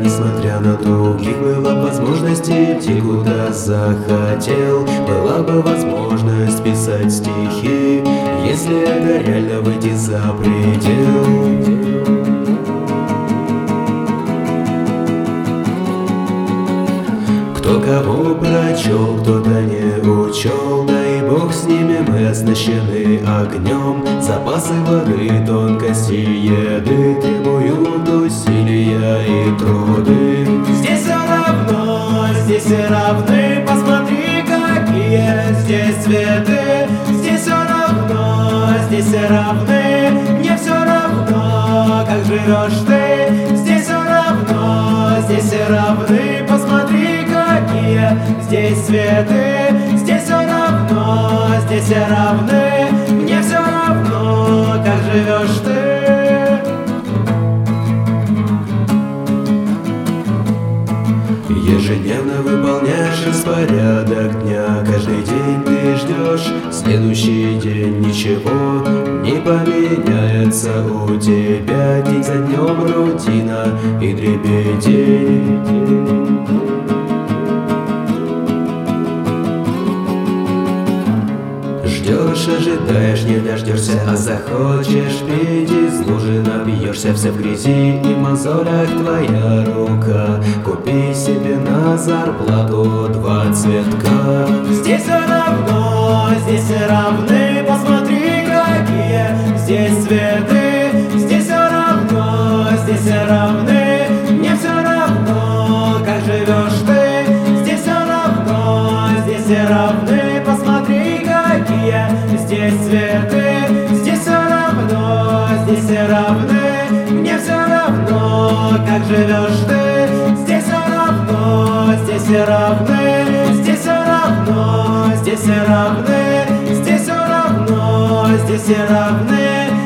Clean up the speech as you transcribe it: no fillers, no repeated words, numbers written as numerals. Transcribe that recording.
несмотря на других, была возможность идти куда захотел. Была бы возможность писать стихи, если это реально выйти за предел. Кто кого прочел, кто-то не учел, да и бог с ними, мы оснащены огнем. Запасы воды, тонкости еды требуют усилия и труды. Здесь все равно, здесь все равны, посмотри, какие здесь цветы. Здесь все равно, здесь все равны, мне все равно, как живешь ты. Здесь все равно, здесь все равны, посмотри, какие здесь цветы. Здесь все равно, здесь все равны, мне все равно, как живешь ты. Ежедневно выполняешь распорядок дня, каждый день ты ждешь следующий день. Ничего не поменяется у тебя, день за днем рутина и дребедень. Ждешь, ожидаешь, не дождешься, а захочешь пить, из лужи напьешься, вся в грязи и мозолях твоя рука. Купи себе на зарплату 2 цветка. Здесь все равно, здесь все равны, посмотри, какие здесь цветы. Здесь все равно, здесь все равны, мне все равно, как живешь ты. Здесь все равно, здесь все равны, посмотри, какие здесь цветы. Здесь все равно, здесь все равны, мне все равно, как живешь ты. Здесь все равно, здесь все равны, здесь все равно, здесь все равны, здесь все равно, здесь все равны.